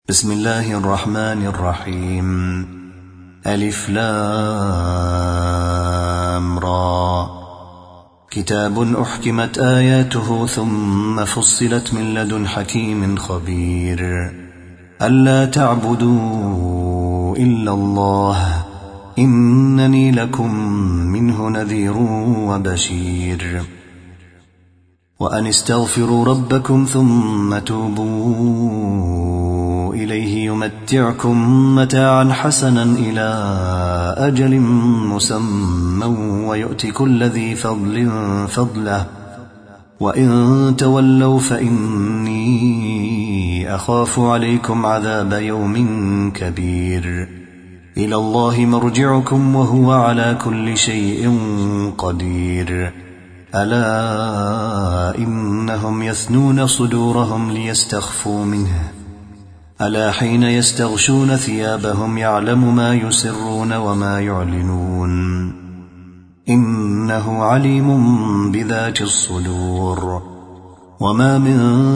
بسم الله الرحمن الرحيم. ألف لام را. كتاب أحكمت آياته ثم فصلت من لدن حكيم خبير. ألا تعبدوا إلا الله إنني لكم منه نذير وبشير. وأن استغفروا ربكم ثم توبوا إليه يمتعكم متاعا حسنا إلى أجل مسمى ويؤت كل ذي فضل فضله وإن تولوا فإني أخاف عليكم عذاب يوم كبير. إلى الله مرجعكم وهو على كل شيء قدير. ألا إنهم يثنون صدورهم ليستخفوا منه ألا حين يستغشون ثيابهم يعلم ما يسرون وما يعلنون إنه عليم بذات الصدور. وما من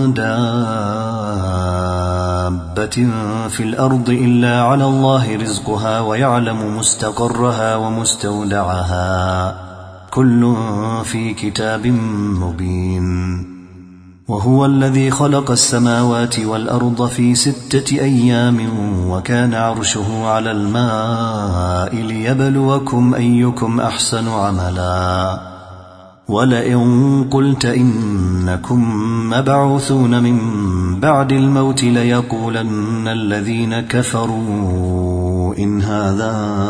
دابة في الأرض إلا على الله رزقها ويعلم مستقرها ومستودعها كل في كتاب مبين. وهو الذي خلق السماوات والأرض في 6 أيام وكان عرشه على الماء ليبلوكم أيكم أحسن عملا. ولئن قلت إنكم مبعوثون من بعد الموت ليقولن الذين كفروا إن هذا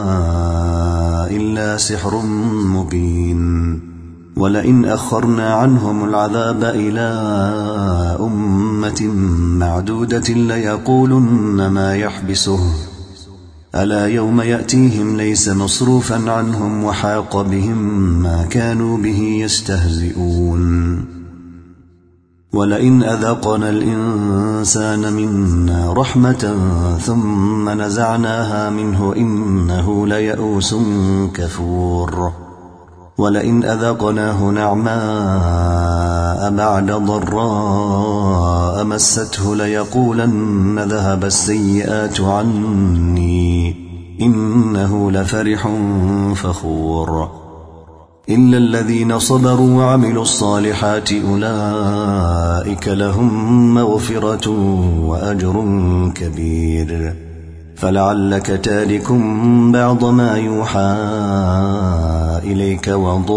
إلا سحر مبين. ولئن أخرنا عنهم العذاب إلى أمة معدودة ليقولن ما يحبسه ألا يوم يأتيهم ليس مصروفا عنهم وحاق بهم ما كانوا به يستهزئون. ولئن أذقنا الإنسان منا رحمة ثم نزعناها منه إنه ليئوس كفور. ولئن أذقناه نعماء بعد ضراء مسته ليقولن ذهب السيئات عني إنه لفرح فخور. إلا الذين صبروا وعملوا الصالحات أولئك لهم مغفرة وأجر كبير. فلعلك تارك بعض ما يوحى إليك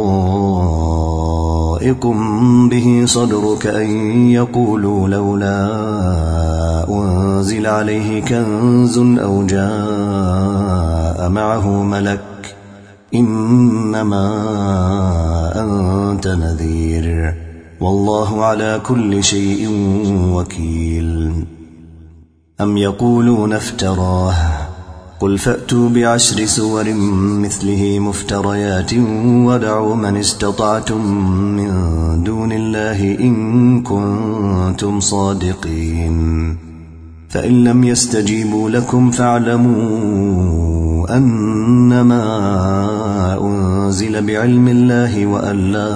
وضائق به صدرك أن يقولوا لولا أنزل عليه كنز أو جاء معه ملك إنما أنت نذير والله على كل شيء وكيل. أم يقولون افتراه قل فأتوا ب10 سور مثله مفتريات ودعوا من استطعتم من دون الله إن كنتم صادقين. فإن لم يستجيبوا لكم فاعلموا أنما أنزل بعلم الله وأن لا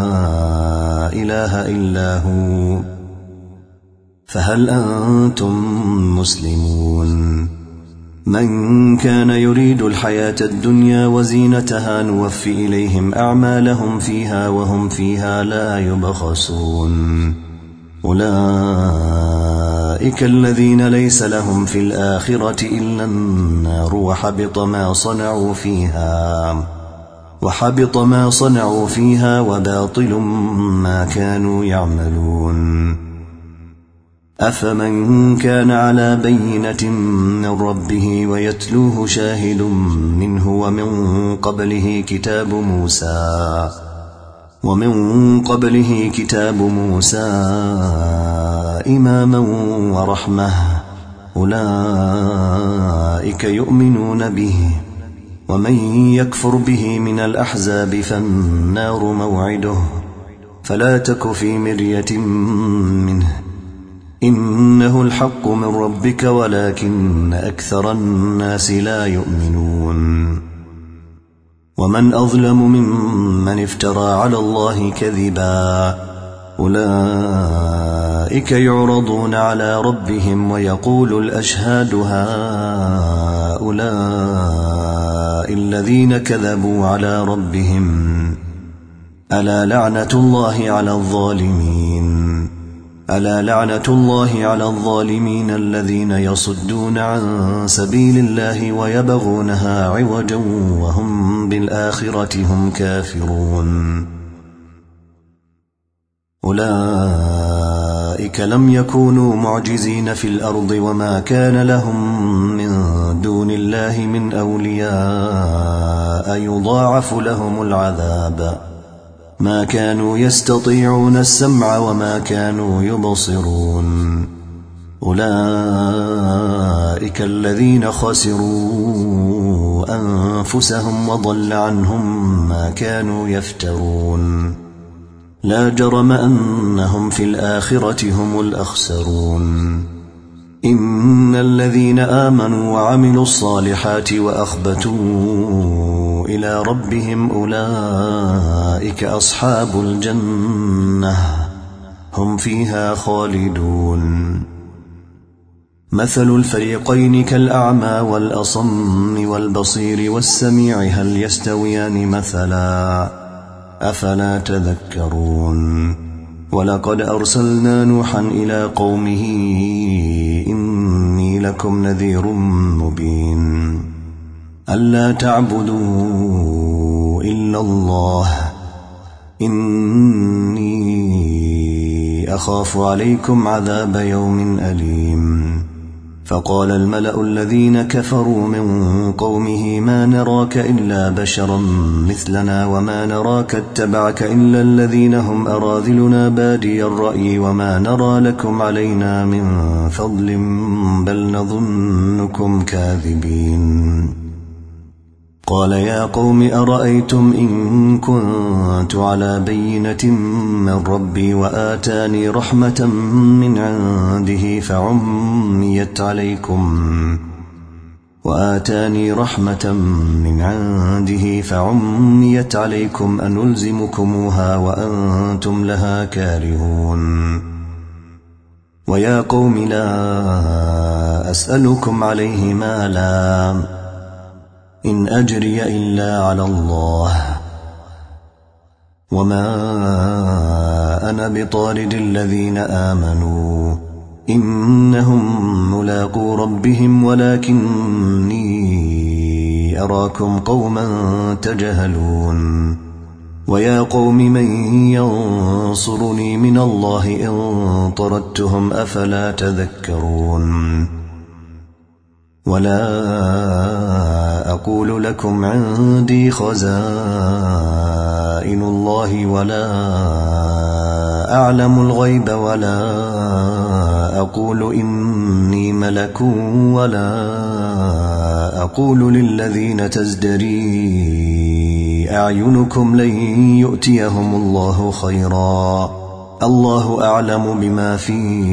إله إلا هو فهل أنتم مسلمون. من كان يريد الحياة الدنيا وزينتها نوفي إليهم أعمالهم فيها وهم فيها لا يبخسون. أولئك الذين ليس لهم في الآخرة إلا النار وحبط ما صنعوا فيها وباطل ما كانوا يعملون. أفمن كان على بينة من ربه ويتلوه شاهد منه ومن قبله كتاب موسى إماما ورحمة أولئك يؤمنون به. ومن يكفر به من الأحزاب فالنار موعده فلا تك في مرية منه إنه الحق من ربك ولكن أكثر الناس لا يؤمنون. ومن أظلم ممن افترى على الله كذبا أولئك أولئك يعرضون على ربهم ويقول الأشهاد هؤلاء الذين كذبوا على ربهم ألا لعنة الله على الظالمين الذين يصدون عن سبيل الله ويبغونها عوجا وهم بالآخرة هم كافرون أولئك لم يكونوا معجزين في الأرض وما كان لهم من دون الله من أولياء يضاعف لهم العذاب ما كانوا يستطيعون السمع وما كانوا يبصرون أولئك الذين خسروا أنفسهم وضل عنهم ما كانوا يفترون لا جرم أنهم في الآخرة هم الأخسرون إن الذين آمنوا وعملوا الصالحات وأخبتوا إلى ربهم أولئك أصحاب الجنة هم فيها خالدون مثل الفريقين كالأعمى والأصم والبصير والسميع هل يستويان مثلا أفلا تذكرون ولقد أرسلنا نوحا إلى قومه إني لكم نذير مبين ألا تعبدوا إلا الله إني أخاف عليكم عذاب يوم أليم فقال الملأ الذين كفروا من قومه ما نراك إلا بشرا مثلنا وما نراك اتبعك إلا الذين هم أراذلنا بادي الرأي وما نرى لكم علينا من فضل بل نظنكم كاذبين قال يا قوم أرأيتم إن كنت على بينة من ربي وآتاني رحمة من عنده فعميت عليكم أنلزمكموها وأنتم لها كارهون ويا قوم لا أسألكم عليه مالا إن أجري إلا على الله وما أنا بطارد الذين آمنوا إنهم ملاقو ربهم ولكني أراكم قوما تجهلون ويا قوم من ينصرني من الله إن طردتهم أفلا تذكرون ولا أقول لكم عندي خزائن الله ولا أعلم الغيب ولا أقول إني ملك ولا أقول للذين تزدري أعينكم لن يؤتيهم الله خيرا الله أعلم بما في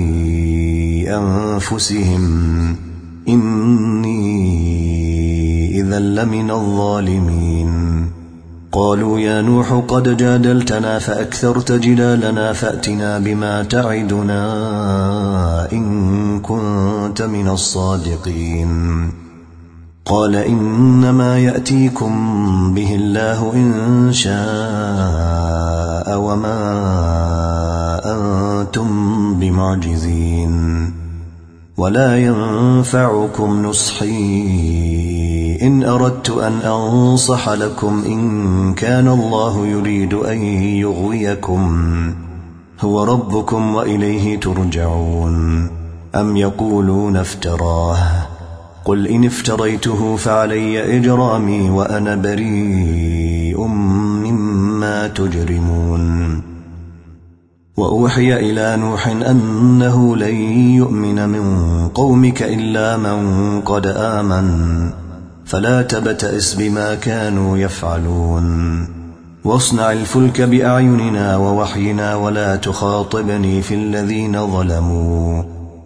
أنفسهم إني إذا لمن الظالمين قالوا يا نوح قد جادلتنا فأكثرت جدالنا فأتنا بما تعدنا إن كنت من الصادقين قال إنما يأتيكم به الله إن شاء وما أنتم بمعجزين ولا ينفعكم نصحي إن أردت أن أنصح لكم إن كان الله يريد أن يغويكم هو ربكم وإليه ترجعون أم يقولون افتراه قل إن افتريته فعلي إجرامي وأنا بريء مما تجرمون وأوحي إلى نوح أنه لن يؤمن من قومك إلا من قد آمن فلا تبتئس بما كانوا يفعلون واصنع الفلك بأعيننا ووحينا ولا تخاطبني في الذين ظلموا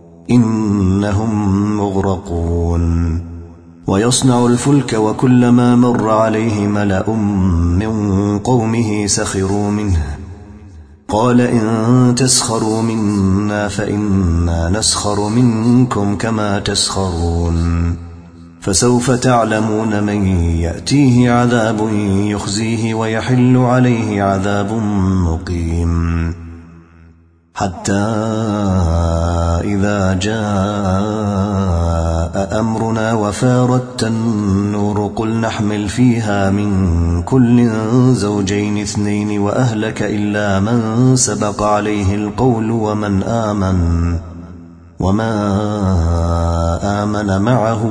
إنهم مغرقون ويصنع الفلك وكلما مر عليه ملأ من قومه سخروا منه قال إن تسخروا منا فإنا نسخر منكم كما تسخرون فسوف تعلمون من يأتيه عذاب يخزيه ويحل عليه عذاب مقيم حتى إذا جاء أمرنا وفارت النور قل نحمل فيها من كل زوجين اثنين وأهلك إلا من سبق عليه القول وما آمن معه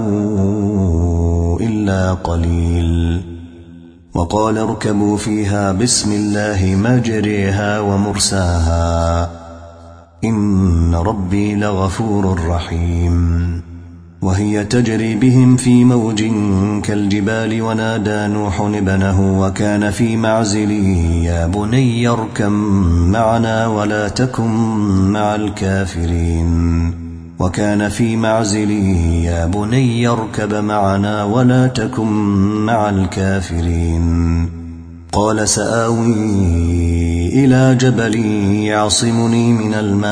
إلا قليل وقال اركبوا فيها بسم الله مجريها ومرساها إن ربي لغفور رحيم وهي تجري بهم في موج كالجبال ونادى نوح ابنه وكان في معزل يا بني اركب معنا ولا تكن مع الكافرين وكان في معزل يا بني اركب معنا ولا تكن مع الكافرين قال سآوي إلى جبل يعصمني من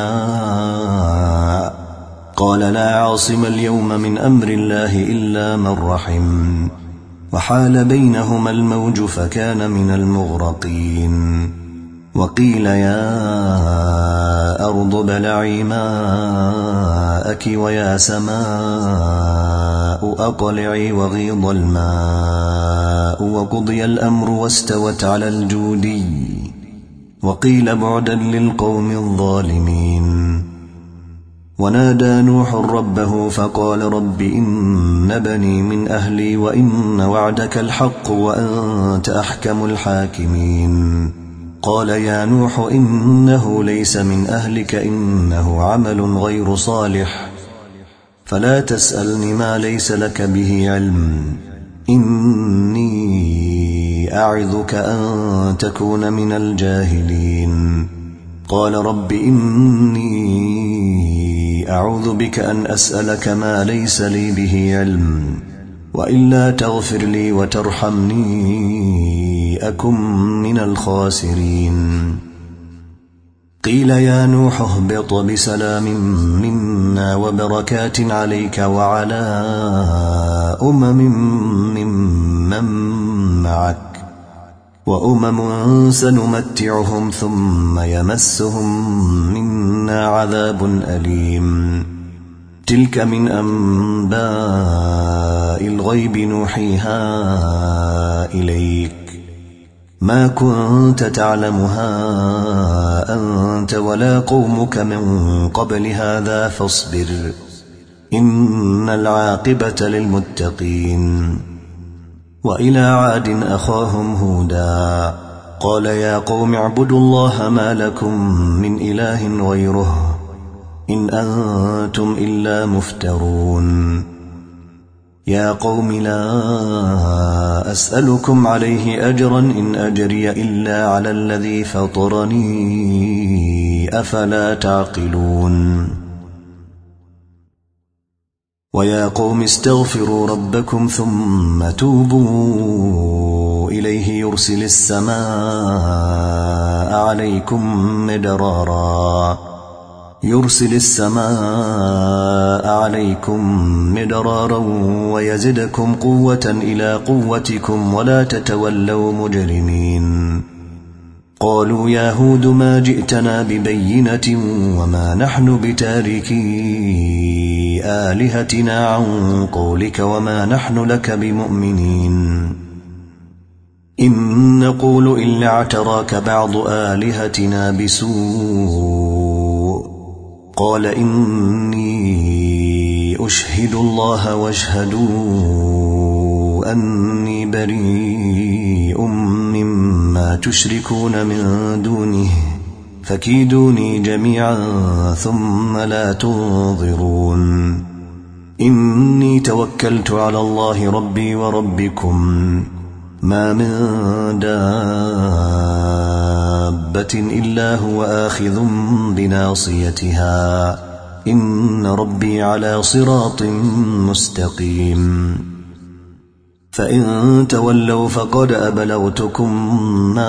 الماء قال لا عاصم اليوم من أمر الله إلا من رحم وحال بينهما الموج فكان من المغرقين وقيل يا أرض ابلعي ماءك ويا سماء أقلعي وغيض الماء وقضي الأمر واستوت على الجودي وقيل بعدا للقوم الظالمين ونادى نوح ربه فقال رب إن بني من أهلي وإن وعدك الحق وأنت أحكم الحاكمين قال يا نوح إنه ليس من أهلك إنه عمل غير صالح فلا تسألني ما ليس لك به علم إني أعظك أن تكون من الجاهلين قال رب إني أعوذ بك أن أسألك ما ليس لي به علم وإلا تغفر لي وترحمني أكن من الخاسرين قيل يا نوح اهبط بسلام منا وبركات عليك وعلى ممن معك وأمم سنمتعهم ثم يمسهم منا عذاب أليم تلك من أنباء الغيب نوحيها إليك ما كنت تعلمها أنت ولا قومك من قبل هذا فاصبر إن العاقبة للمتقين وإلى عاد أخاهم هودا قال يا قوم اعبدوا الله ما لكم من إله غيره إن أنتم إلا مفترون يا قوم لا أسألكم عليه أجرا إن أجري إلا على الذي فطرني أفلا تعقلون ويا قوم استغفروا ربكم ثم توبوا إليه يرسل السماء عليكم مدرارا ويزدكم قوة إلى قوتكم ولا تتولوا مجرمين قالوا يا هود ما جئتنا ببينة وما نحن بتاركي آلهتنا عن قولك وما نحن لك بمؤمنين إن نقول إلا اعتراك بعض آلهتنا بسوء قال إني أشهد الله واشهدوا أني بريء مما تشركون من دونه فكيدوني جميعا ثم لا تنظرون إني توكلت على الله ربي وربكم ما من دابة إلا هو آخذ بناصيتها إن ربي على صراط مستقيم فإن تولوا فقد أبلغتكم ما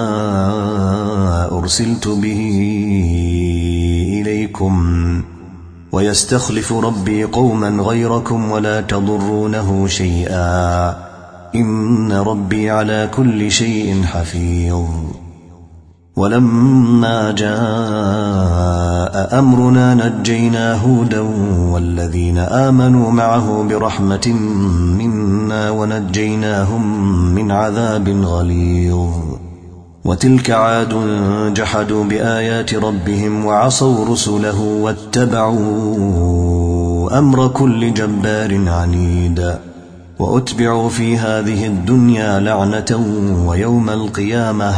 أرسلت به إليكم ويستخلف ربي قوما غيركم ولا تضرونه شيئا إن ربي على كل شيء حفيظ. ولما جاء أمرنا نجينا هودا والذين آمنوا معه برحمة منا ونجيناهم من عذاب غليظ. وتلك عاد جحدوا بآيات ربهم وعصوا رسله واتبعوا أمر كل جبار عنيد. وأتبعوا في هذه الدنيا لعنة ويوم القيامة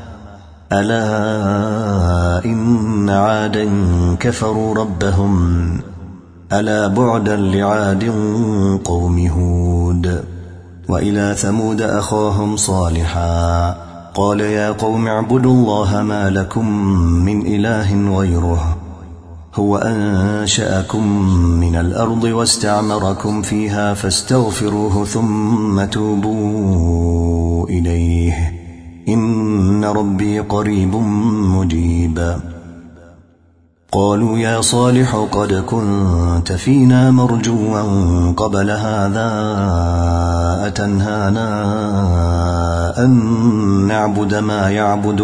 ألا إن عادا كفروا ربهم ألا بعدا لعاد قوم هود. وإلى ثمود أخاهم صالحا قال يا قوم اعبدوا الله ما لكم من إله غيره هو أنشأكم من الأرض واستعمركم فيها فاستغفروه ثم توبوا إليه إن ربي قريب مجيب. قالوا يا صالح قد كنت فينا مرجوا قبل هذا أتنهانا أن نعبد ما يعبد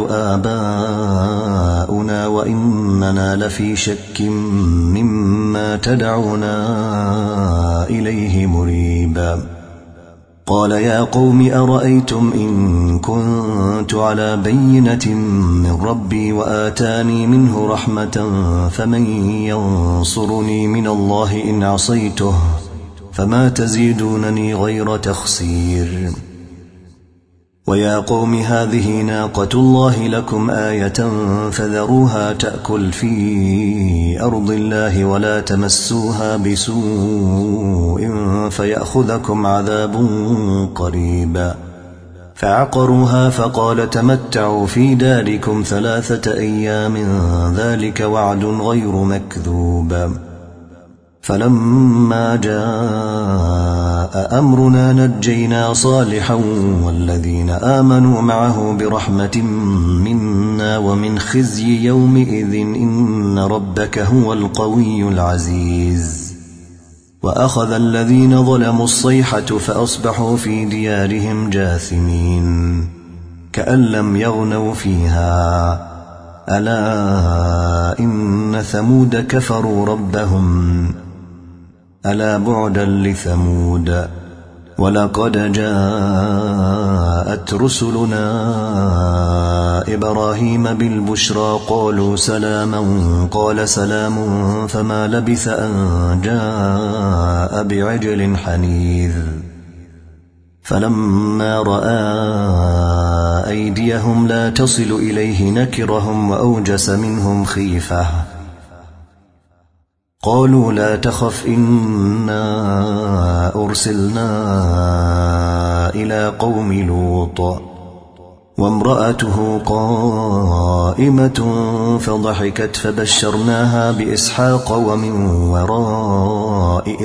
آباؤنا وإننا لفي شك مما تدعونا إليه مريبا. قال يا قوم أرأيتم إن كنت على بينة من ربي وآتاني منه رحمة فمن ينصرني من الله إن عصيته فما تزيدونني غير تخسير. ويا قوم هذه ناقة الله لكم آية فذروها تأكل في أرض الله ولا تمسوها بسوء فيأخذكم عذاب قريب. فعقروها فقال تمتعوا في داركم 3 أيام ذلك وعد غير مكذوب. فلما جاء أمرنا نجينا صالحا والذين آمنوا معه برحمة منا ومن خزي يومئذ إن ربك هو القوي العزيز. وأخذ الذين ظلموا الصيحة فأصبحوا في ديارهم جاثمين كأن لم يغنوا فيها ألا إن ثمود كفروا ربهم ألا بعدا لثمود. ولقد جاءت رسلنا إبراهيم بالبشرى قالوا سلاما قال سلام فما لبث أن جاء بعجل حنيذ. فلما رأى أيديهم لا تصل إليه نكرهم وأوجس منهم خيفة. قالوا لا تخف إنا أرسلنا إلى قوم لوط وامرأته قائمة فضحكت فبشرناها بإسحاق ومن وراء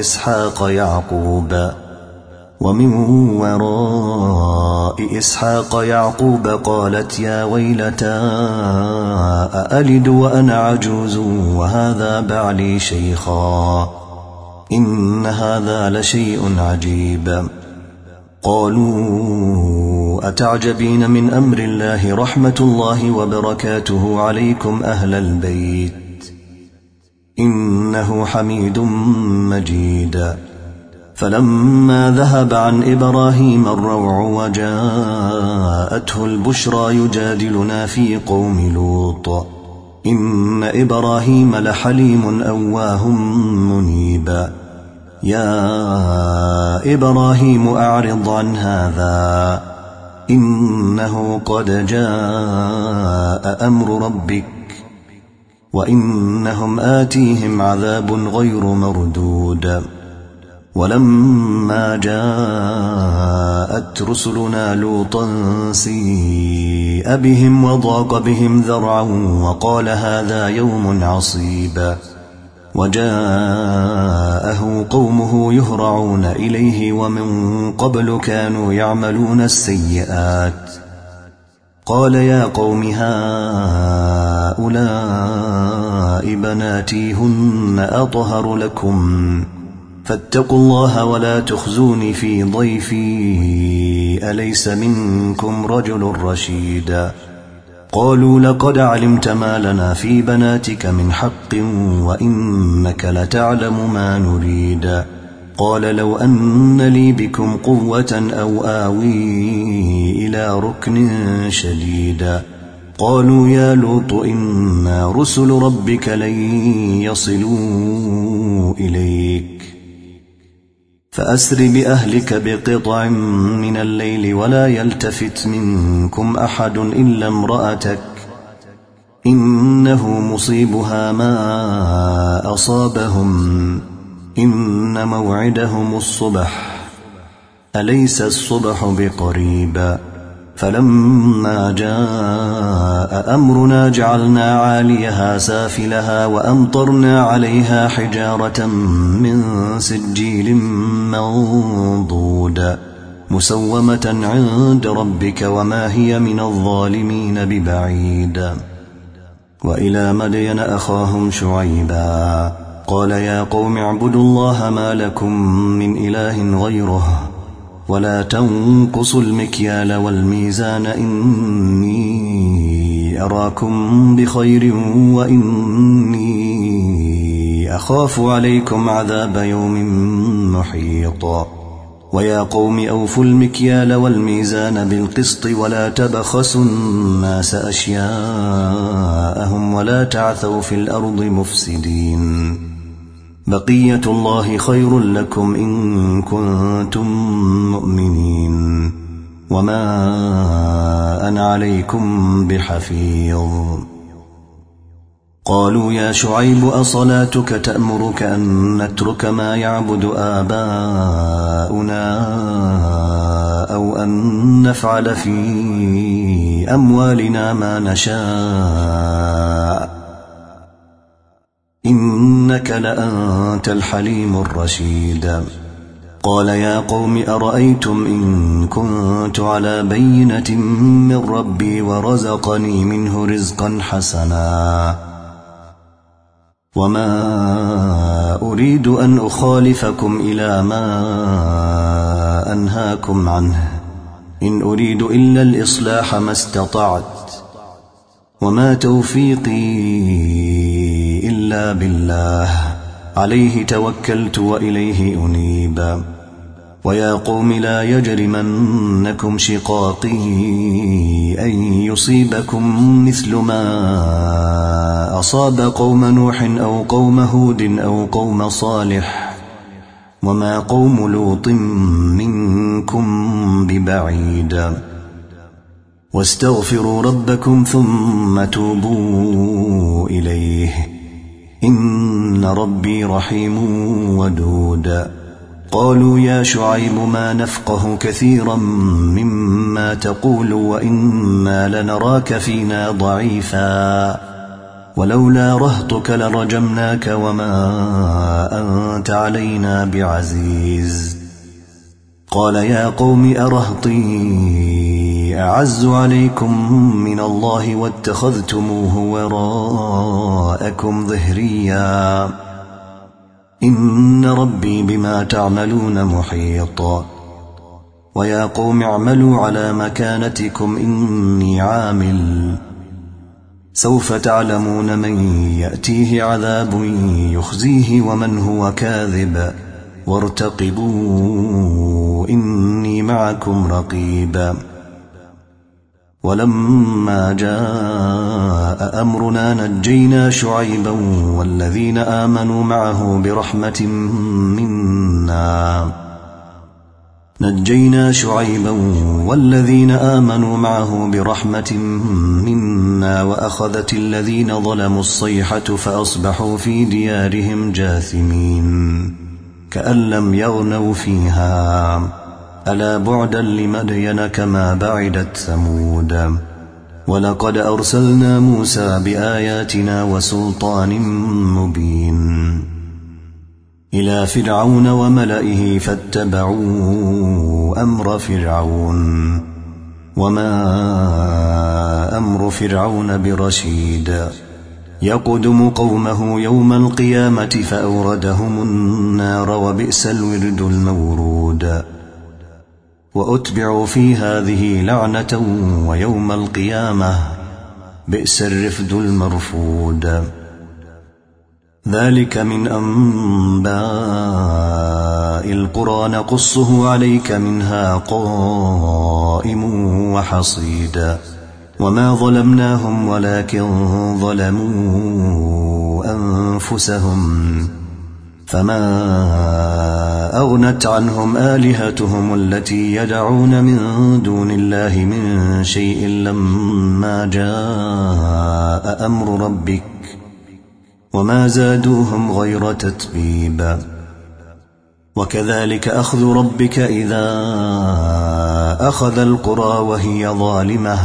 إسحاق يعقوب قالت يا ويلتى أألد وأنا عجوز وهذا بعلي شيخا إن هذا لشيء عجيب. قالوا أتعجبين من أمر الله رحمة الله وبركاته عليكم أهل البيت إنه حميد مجيد. فلما ذهب عن إبراهيم الروع وجاءته البشرى يجادلنا في قوم لوط إن إبراهيم لحليم أواه منيب. يا إبراهيم أعرض عن هذا إنه قد جاء أمر ربك وإنهم آتيهم عذاب غير مردود. ولما جاءت رسلنا لوطا سيء بهم وضاق بهم ذرعا وقال هذا يوم عصيب وجاءه قومه يهرعون إليه ومن قبل كانوا يعملون السيئات قال يا قوم هؤلاء بناتي هن أطهر لكم فاتقوا الله ولا تخزوني في ضيفي أليس منكم رجل رشيد قالوا لقد علمت ما لنا في بناتك من حق وإنك لتعلم ما نريد قال لو أن لي بكم قوة أو آوي إلى ركن شديد قالوا يا لوط إنا رسل ربك لن يصلوا إليك فأسر بأهلك بقطع من الليل ولا يلتفت منكم أحد إلا امرأتك إنه مصيبها ما أصابهم إن موعدهم الصبح أليس الصبح بقريب فلما جاء أمرنا جعلنا عاليها سافلها وأمطرنا عليها حجارة من سجيل منضود مسومة عند ربك وما هي من الظالمين ببعيد وإلى مدين أخاهم شعيبا قال يا قوم اعبدوا الله ما لكم من إله غيره ولا تنقصوا المكيال والميزان إني أراكم بخير وإني أخاف عليكم عذاب يوم محيط ويا قوم أوفوا المكيال والميزان بالقسط ولا تبخسوا الناس أشياءهم ولا تعثوا في الأرض مفسدين بقية الله خير لكم إن كنتم مؤمنين وما أنا عليكم بحفيظ قالوا يا شعيب أصلاتك تأمرك أن نترك ما يعبد آباؤنا أو أن نفعل في أموالنا ما نشاء إنك لأنت الحليم الرشيد قال يا قوم أرأيتم إن كنت على بينة من ربي ورزقني منه رزقا حسنا وما أريد أن أخالفكم إلى ما أنهاكم عنه إن أريد إلا الإصلاح ما استطعت وما توفيقي إلا بالله عليه توكلت وإليه أنيب ويا قوم لا يجرمنكم شقاقي أن يصيبكم مثل ما أصاب قوم نوح أو قوم هود أو قوم صالح وما قوم لوط منكم ببعيد واستغفروا ربكم ثم توبوا إليه إن ربي رحيم ودود قالوا يا شعيب ما نفقه كثيرا مما تقول وإنا لنراك فينا ضعيفا ولولا رهطك لرجمناك وما أنت علينا بعزيز قال يا قوم أرهطي أعز عليكم من الله واتخذتموه وراءكم ظهريا إن ربي بما تعملون محيط ويا قوم اعملوا على مكانتكم إني عامل سوف تعلمون من يأتيه عذاب يخزيه ومن هو كاذب وارتقبوا إني معكم رقيب ولما جاء أمرنا نجينا شعيبا والذين آمنوا معه برحمة منا وأخذت الذين ظلموا الصيحة فأصبحوا في ديارهم جاثمين كأن لم يغنوا فيها ألا بعدا لمدين كما بعدت ثمود ولقد أرسلنا موسى بآياتنا وسلطان مبين إلى فرعون وملئه فاتبعوا أمر فرعون وما أمر فرعون برشيد يقدم قومه يوم القيامة فأوردهم النار وبئس الورد المورود وأتبعوا في هذه لعنة ويوم القيامة بئس الرفد المرفود ذلك من أنباء القرى نقصه عليك منها قائم وحصيد وما ظلمناهم ولكن ظلموا أنفسهم فما أغنت عنهم آلهتهم التي يدعون من دون الله من شيء لما جاء أمر ربك وما زادوهم غير تتبيب وكذلك أخذ ربك إذا أخذ القرى وهي ظالمة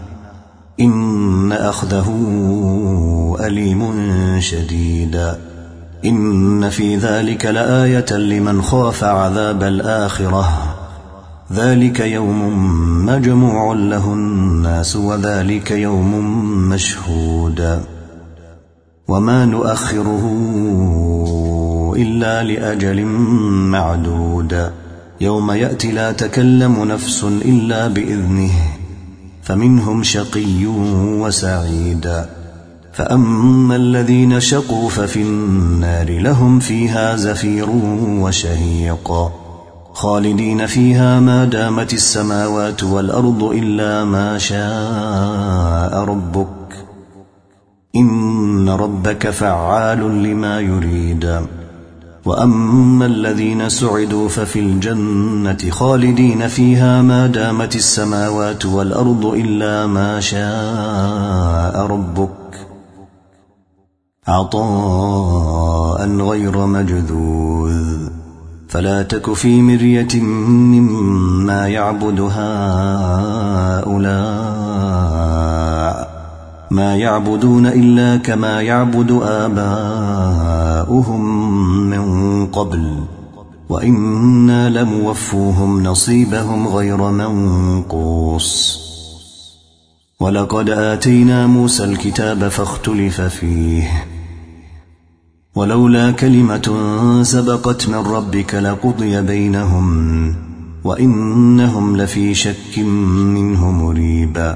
إن أخذه أليم شديد إن في ذلك لآية لمن خاف عذاب الآخرة ذلك يوم مجموع له الناس وذلك يوم مشهود وما نؤخره إلا لأجل معدود يوم يأتي لا تكلم نفس إلا بإذنه فمنهم شقي وسعيد فأما الذين شقوا ففي النار لهم فيها زفير وشهيق خالدين فيها ما دامت السماوات والأرض إلا ما شاء ربك إن ربك فعال لما يريد وأما الذين سعدوا ففي الجنة خالدين فيها ما دامت السماوات والأرض إلا ما شاء ربك عطاء غير مجذوذ فلا تك في مرية مما يعبد هؤلاء ما يعبدون إلا كما يعبد آباؤهم من قبل وإنا لموفوهم نصيبهم غير منقوص ولقد آتينا موسى الكتاب فاختلف فيه ولولا كلمة سبقت من ربك لقضي بينهم وإنهم لفي شك منه مريب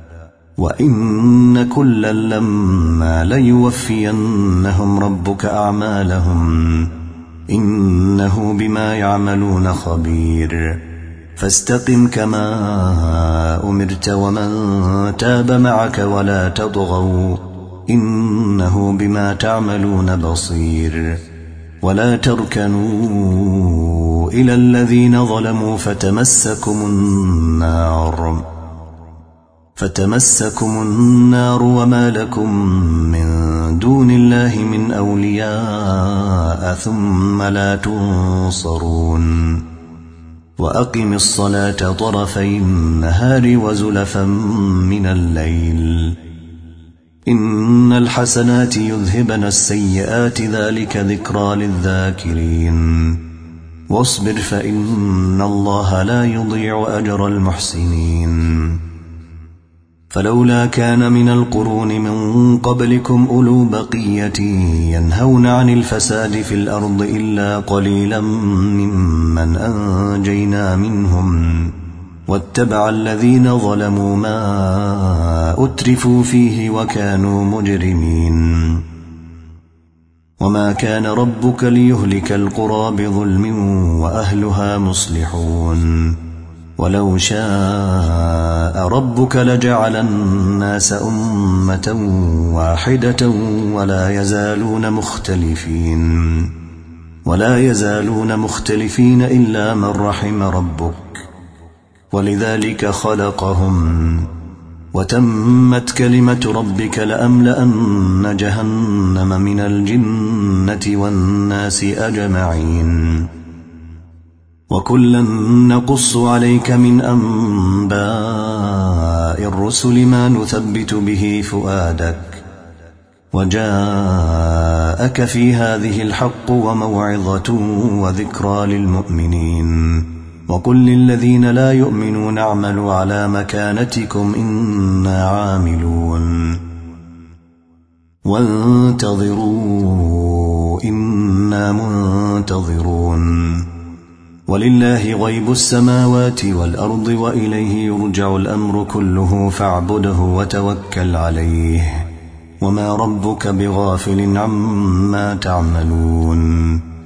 وإن كلا لما ليوفينهم ربك أعمالهم إنه بما يعملون خبير فاستقم كما أمرت ومن تاب معك ولا تطغوا إنه بما تعملون بصير ولا تركنوا إلى الذين ظلموا فتمسكم النار وما لكم من دون الله من أولياء ثم لا تنصرون وأقم الصلاة طرفي النهار وزلفا من الليل إن الحسنات يذهبن السيئات ذلك ذكرى للذاكرين واصبر فإن الله لا يضيع أجر المحسنين فلولا كان من القرون من قبلكم أولو بقية ينهون عن الفساد في الأرض إلا قليلا ممن أنجينا منهم واتبع الذين ظلموا ما أترفوا فيه وكانوا مجرمين وما كان ربك ليهلك القرى بظلم وأهلها مصلحون ولو شاء ربك لجعل الناس أمة واحدة ولا يزالون مختلفين إلا من رحم ربك ولذلك خلقهم وتمت كلمة ربك لأملأن جهنم من الجنة والناس أجمعين وكلا نقص عليك من أنباء الرسل ما نثبت به فؤادك وجاءك في هذه الحق وموعظة وذكرى للمؤمنين وقل للذين لا يؤمنون اعملوا على مكانتكم إنا عاملون وانتظروا إنا منتظرون ولله غيب السماوات والأرض وإليه يرجع الأمر كله فاعبده وتوكل عليه وما ربك بغافل عما تعملون